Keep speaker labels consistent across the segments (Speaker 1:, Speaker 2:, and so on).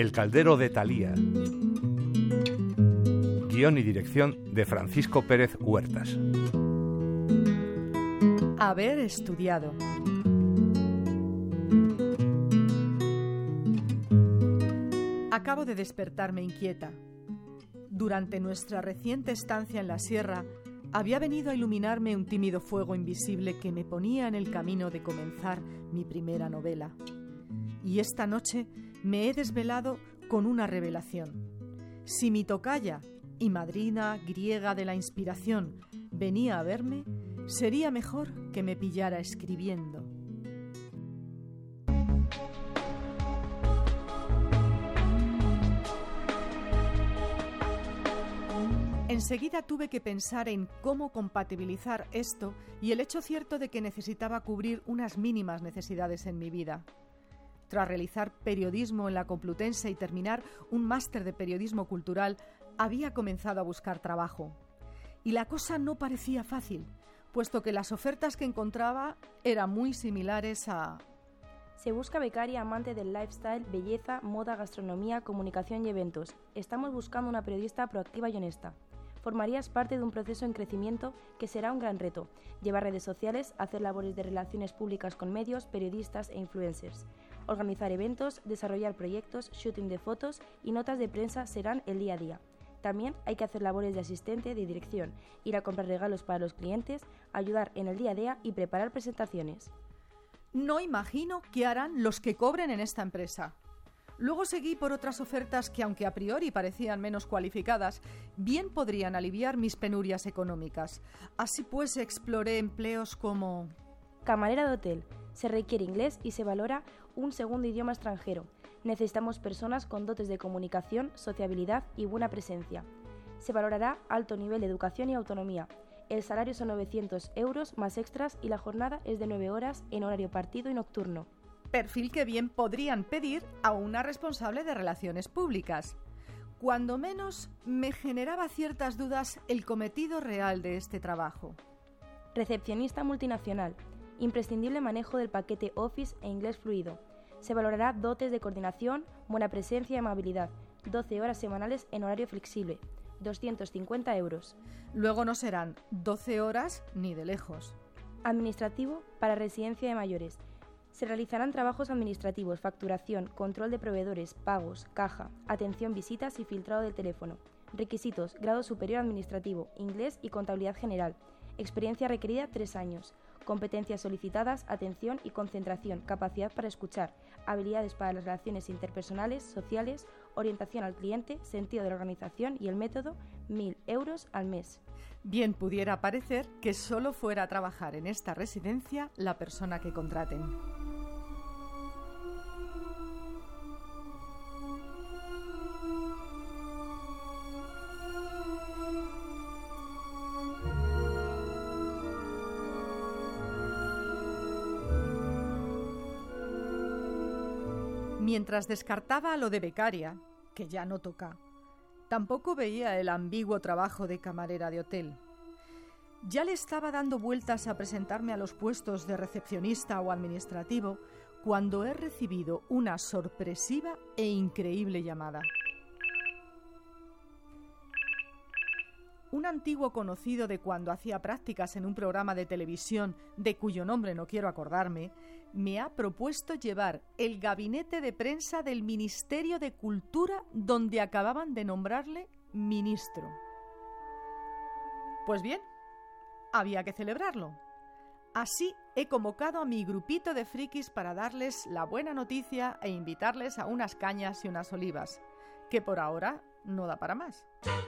Speaker 1: El caldero de Thalía. Guión y dirección de Francisco Pérez Huertas.
Speaker 2: Haber estudiado. Acabo de despertarme inquieta. Durante nuestra reciente estancia en la sierra, había venido a iluminarme un tímido fuego invisible que me ponía en el camino de comenzar mi primera novela. Y esta noche me he desvelado con una revelación. Si mi tocaya y madrina griega de la inspiración venía a verme, sería mejor que me pillara escribiendo. Enseguida tuve que pensar en cómo compatibilizar esto y el hecho cierto de que necesitaba cubrir unas mínimas necesidades en mi vida. Tras realizar periodismo en la Complutense y terminar un máster de periodismo cultural, había comenzado a buscar trabajo. Y la cosa no parecía fácil, puesto que las ofertas que encontraba eran muy similares a...
Speaker 3: Se busca becaria amante del lifestyle, belleza, moda, gastronomía, comunicación y eventos. Estamos buscando una periodista proactiva y honesta. Formarías parte de un proceso en crecimiento que será un gran reto. Llevar redes sociales, hacer labores de relaciones públicas con medios, periodistas e influencers. Organizar eventos, desarrollar proyectos, shooting de fotos y notas de prensa serán el día a día. También hay que hacer labores de asistente, de dirección, ir a comprar regalos para los clientes, ayudar en el día a día y preparar presentaciones.
Speaker 2: No imagino qué harán los que cobren en esta empresa. Luego seguí por otras ofertas que, aunque a priori parecían menos cualificadas, bien podrían aliviar mis penurias económicas. Así pues, exploré empleos como...
Speaker 3: Camarera de hotel. Se requiere inglés y se valora un segundo idioma extranjero. Necesitamos personas con dotes de comunicación, sociabilidad y buena presencia. Se valorará alto nivel de educación y autonomía. El salario son 900 euros más extras y la jornada es de 9 horas en horario partido y nocturno.
Speaker 2: Perfil que bien podrían pedir a una responsable de relaciones públicas. Cuando menos me generaba ciertas dudas el cometido real de este trabajo.
Speaker 3: Recepcionista multinacional. Imprescindible manejo del paquete Office e inglés fluido. Se valorará dotes de coordinación, buena presencia y amabilidad. 12 horas semanales en horario flexible. 250 euros.
Speaker 2: Luego no serán 12 horas ni de lejos.
Speaker 3: Administrativo para residencia de mayores. Se realizarán trabajos administrativos, facturación, control de proveedores, pagos, caja, atención, visitas y filtrado del teléfono. Requisitos: grado superior administrativo, inglés y contabilidad general. Experiencia requerida 3 años. Competencias solicitadas: atención y concentración, capacidad para escuchar, habilidades para las relaciones interpersonales, sociales, orientación al cliente, sentido de la organización y el método, 1.000 euros al mes.
Speaker 2: Bien pudiera parecer que solo fuera a trabajar en esta residencia la persona que contraten. Mientras descartaba lo de becaria, que ya no toca, tampoco veía el ambiguo trabajo de camarera de hotel. Ya le estaba dando vueltas a presentarme a los puestos de recepcionista o administrativo cuando he recibido una sorpresiva e increíble llamada. Un antiguo conocido de cuando hacía prácticas en un programa de televisión, de cuyo nombre no quiero acordarme, me ha propuesto llevar el gabinete de prensa del Ministerio de Cultura, donde acababan de nombrarle ministro. Pues bien, había que celebrarlo. Así he convocado a mi grupito de frikis para darles la buena noticia e invitarles a unas cañas y unas olivas, que por ahora no da para más.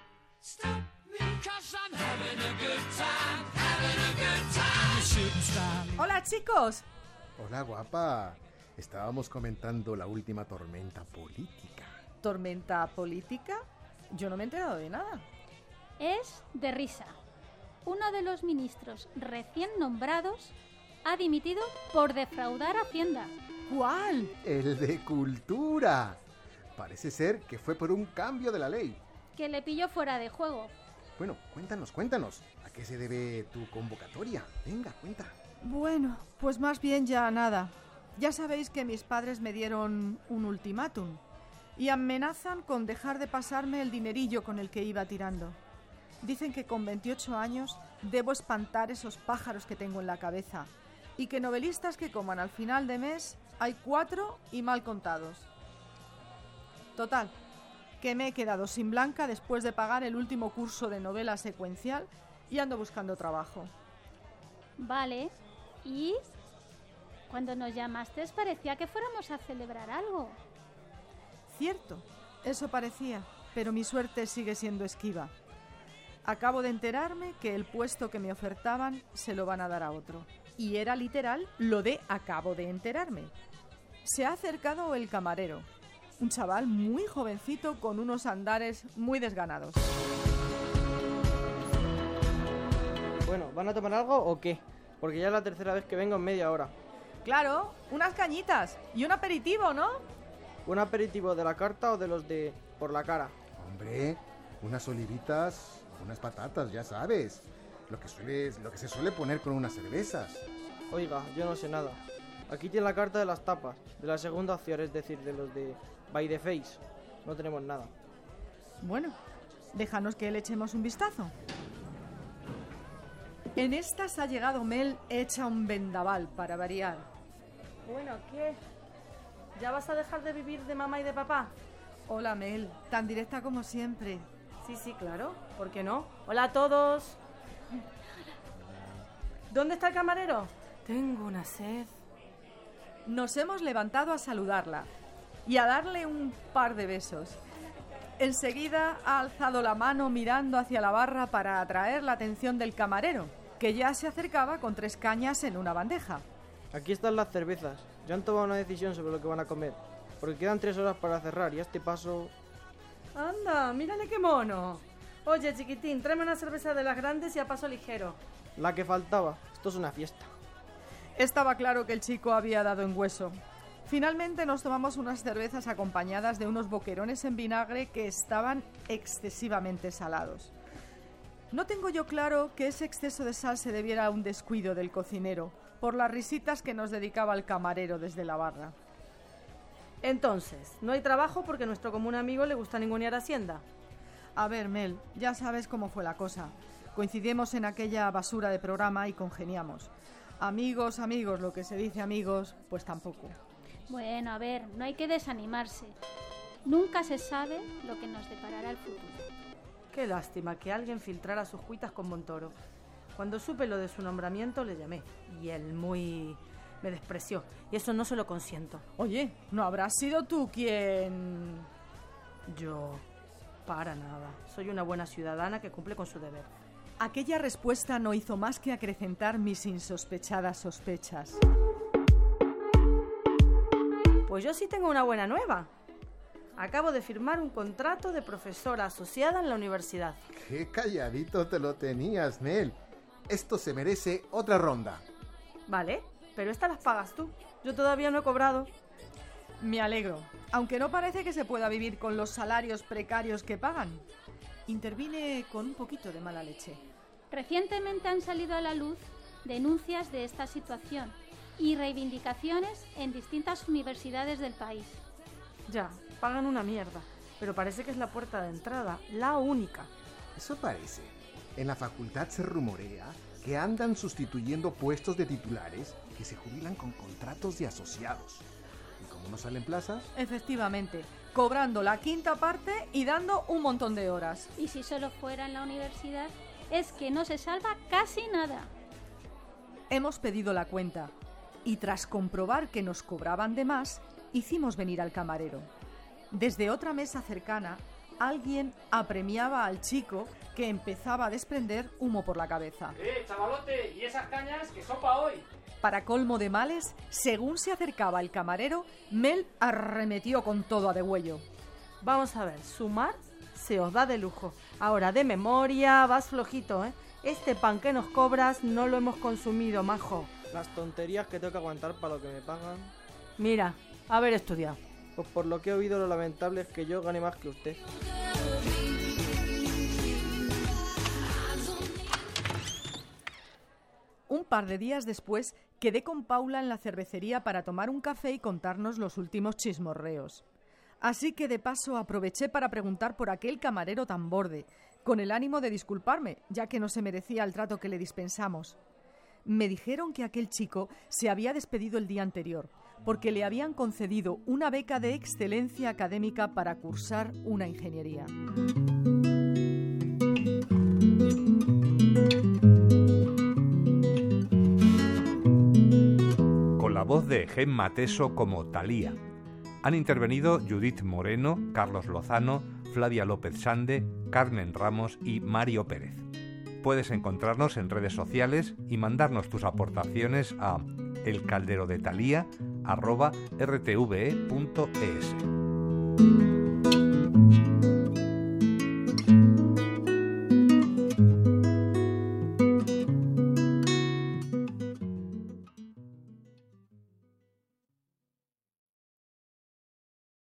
Speaker 2: Hola, chicos.
Speaker 4: Hola, guapa. Estábamos comentando la última tormenta política.
Speaker 2: ¿Tormenta política? Yo no me he enterado de nada.
Speaker 5: Es de risa. Uno de los ministros recién nombrados ha dimitido por defraudar a Hacienda.
Speaker 2: ¿Cuál?
Speaker 4: El de Cultura. Parece ser que fue por un cambio de la ley.
Speaker 5: Que le pilló fuera de juego.
Speaker 4: Bueno, cuéntanos. ¿A qué se debe tu convocatoria? Venga, cuenta.
Speaker 2: Bueno, pues más bien ya nada. Ya sabéis que mis padres me dieron un ultimátum y amenazan con dejar de pasarme el dinerillo con el que iba tirando. Dicen que con 28 años debo espantar esos pájaros que tengo en la cabeza y que novelistas que coman al final de mes hay 4 y mal contados. Total, que me he quedado sin blanca después de pagar el último curso de novela secuencial y ando buscando trabajo.
Speaker 5: Vale, ¿y? Cuando nos llamaste parecía que fuéramos a celebrar algo.
Speaker 2: Cierto, eso parecía, pero mi suerte sigue siendo esquiva. Acabo de enterarme que el puesto que me ofertaban se lo van a dar a otro. Y era literal lo de acabo de enterarme. Se ha acercado el camarero, un chaval muy jovencito con unos andares muy desganados.
Speaker 6: Bueno, ¿van a tomar algo o qué? Porque ya es la tercera vez que vengo en media hora.
Speaker 2: Claro, unas cañitas y un aperitivo, ¿no?
Speaker 6: ¿Un aperitivo de la carta o de los de por la cara?
Speaker 4: Hombre, unas olivitas, unas patatas, ya sabes. Lo que se suele poner con unas cervezas.
Speaker 6: Oiga, yo no sé nada. Aquí tiene la carta de las tapas, de la segunda opción, es decir, de los de By the Face. No tenemos nada.
Speaker 2: Bueno, déjanos que le echemos un vistazo. En estas ha llegado Mel hecha un vendaval, para variar.
Speaker 7: Bueno, ¿qué? ¿Ya vas a dejar de vivir de mamá y de papá?
Speaker 2: Hola Mel, tan directa como siempre.
Speaker 7: Sí, claro. ¿Por qué no? Hola a todos. ¿Dónde está el camarero? Tengo una sed.
Speaker 2: Nos hemos levantado a saludarla y a darle un par de besos. Enseguida ha alzado la mano mirando hacia la barra para atraer la atención del camarero, que ya se acercaba con 3 cañas en una bandeja.
Speaker 6: Aquí están las cervezas. Ya han tomado una decisión sobre lo que van a comer. Porque quedan 3 horas para cerrar y a este paso...
Speaker 7: Anda, mírale qué mono. Oye, chiquitín, tráeme una cerveza de las grandes y a paso ligero.
Speaker 6: La que faltaba. Esto es una fiesta.
Speaker 2: Estaba claro que el chico había dado en hueso. Finalmente nos tomamos unas cervezas acompañadas de unos boquerones en vinagre que estaban excesivamente salados. No tengo yo claro que ese exceso de sal se debiera a un descuido del cocinero, por las risitas que nos dedicaba el camarero desde la barra.
Speaker 7: Entonces, no hay trabajo porque a nuestro común amigo le gusta ningunear Hacienda.
Speaker 2: A ver, Mel, ya sabes cómo fue la cosa. Coincidimos en aquella basura de programa y congeniamos. Amigos, lo que se dice amigos, pues tampoco.
Speaker 5: Bueno, a ver, no hay que desanimarse. Nunca se sabe lo que nos deparará el futuro.
Speaker 7: Qué lástima que alguien filtrara sus cuitas con Montoro. Cuando supe lo de su nombramiento le llamé y él me despreció y eso no se lo consiento.
Speaker 2: Oye, ¿no habrás sido tú quien...?
Speaker 7: Yo, para nada. Soy una buena ciudadana que cumple con su deber.
Speaker 2: Aquella respuesta no hizo más que acrecentar mis insospechadas sospechas.
Speaker 7: Pues yo sí tengo una buena nueva. Acabo de firmar un contrato de profesora asociada en la universidad.
Speaker 4: ¡Qué calladito te lo tenías, Mel! Esto se merece otra ronda.
Speaker 7: Vale, pero estas las pagas tú. Yo todavía no he cobrado.
Speaker 2: Me alegro, aunque no parece que se pueda vivir con los salarios precarios que pagan. Intervine con un poquito de mala leche.
Speaker 5: Recientemente han salido a la luz denuncias de esta situación y reivindicaciones en distintas universidades del país.
Speaker 7: Ya, pagan una mierda, pero parece que es la puerta de entrada, la única.
Speaker 4: Eso parece. En la facultad se rumorea que andan sustituyendo puestos de titulares que se jubilan con contratos de asociados. ¿Y cómo no salen plazas?
Speaker 2: Efectivamente, cobrando la 5ª parte y dando un montón de horas.
Speaker 5: Y si solo fuera en la universidad, es que no se salva casi nada.
Speaker 2: Hemos pedido la cuenta y tras comprobar que nos cobraban de más, hicimos venir al camarero. Desde otra mesa cercana, alguien apremiaba al chico que empezaba a desprender humo por la cabeza.
Speaker 8: Chavalote! ¿Y esas cañas que son pa' hoy?
Speaker 2: Para colmo de males, según se acercaba el camarero, Mel arremetió con todo a degüello.
Speaker 7: Vamos a ver, sumar se os da de lujo. Ahora, de memoria, vas flojito, ¿eh? Este pan que nos cobras no lo hemos consumido, majo.
Speaker 6: Las tonterías que tengo que aguantar para lo que me pagan.
Speaker 7: Mira, haber estudiado.
Speaker 6: Pues por lo que he oído, lo lamentable es que yo gane más que usted.
Speaker 2: Un par de días después, quedé con Paula en la cervecería para tomar un café y contarnos los últimos chismorreos. Así que de paso aproveché para preguntar por aquel camarero tan borde, con el ánimo de disculparme, ya que no se merecía el trato que le dispensamos. Me dijeron que aquel chico se había despedido el día anterior, porque le habían concedido una beca de excelencia académica para cursar una ingeniería.
Speaker 1: Con la voz de Gemma Teso como Talía. Han intervenido Judith Moreno, Carlos Lozano, Flavia López Sande, Carmen Ramos y Mario Pérez. Puedes encontrarnos en redes sociales y mandarnos tus aportaciones a elcalderodetalía@rtve.es.